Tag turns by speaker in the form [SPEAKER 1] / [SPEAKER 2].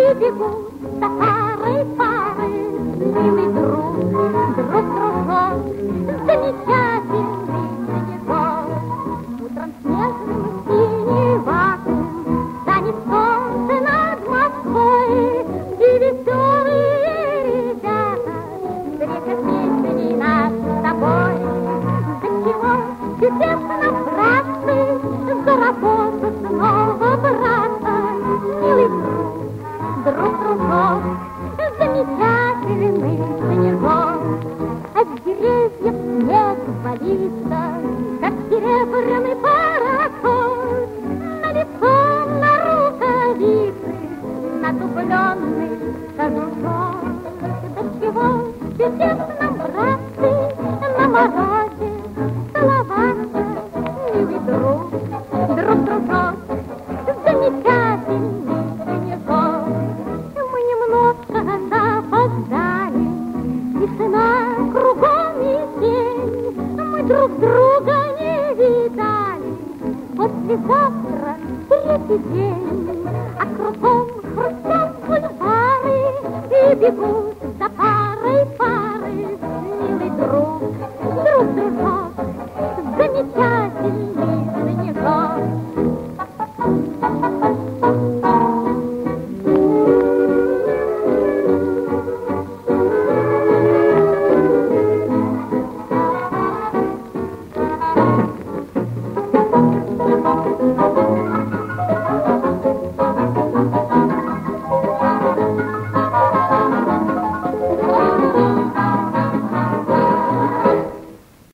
[SPEAKER 1] бегут за парой, милый друг, дружок, замечательный снежок. Утром снежным синеватым станет солнце над Москвой, и веселые ребята встретят песней нас с тобой. Зачего чудесно, братцы, за работу снова браться, милый друг, дружок, замечательный снежок. От деревьев снег валится, как серебряный пароход, на лицо, на рукавицы, на дубленный кожушок. До чего чудесно, братцы, на морозе целоваться, милый друг, дружок, замечательный снежок. Мы немножко запоздали, тишина кругом и тень, мы друг друга не видали, послезавтра третий день, а кругом хрустят бульвары и бегут за парой